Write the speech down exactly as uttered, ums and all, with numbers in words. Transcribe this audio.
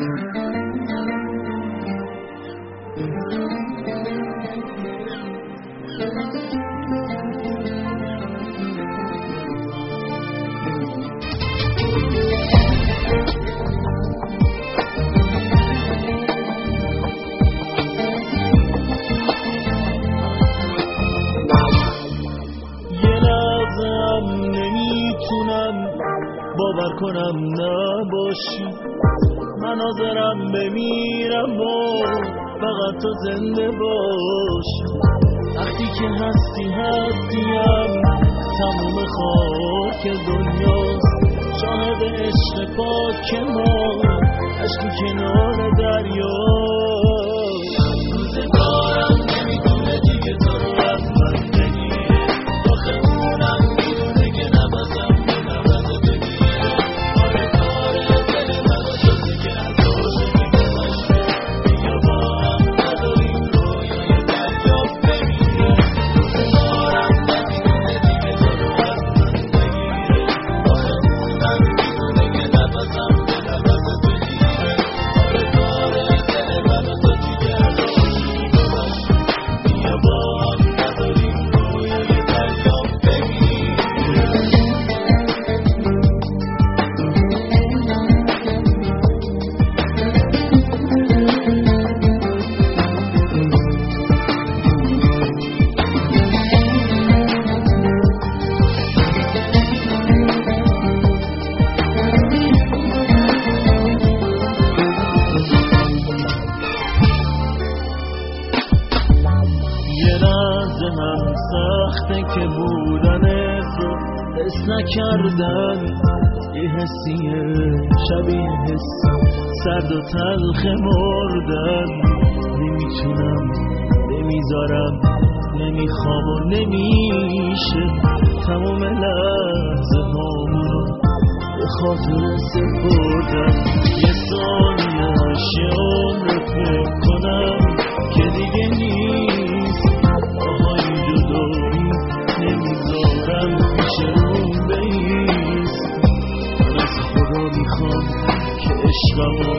باور کنم نباشی، من حاضرم بمیرم و فقط تو زنده باشی. وقتی که هستی هستیم، تموم خاک دنیاست شاهد عشق پاک ما، عشقی کنار دریا. روزگارم نمیدونه دیگه تو رو از من بگیره، آخه اونم میدونه که نفسم سخته که بودن تو حس نکردن، یه حسیه شبیه حس سرد و تلخ مردن. نمیتونم نمیذارم نمیخوام و نمیشه تمام لحظه هامونو به خاطر سپردن. یه ثانیه هاشه عمر فکر کنم که دیگه نیست، نمیذارم پیش اون بیست. از خدا میخوام که عشقمو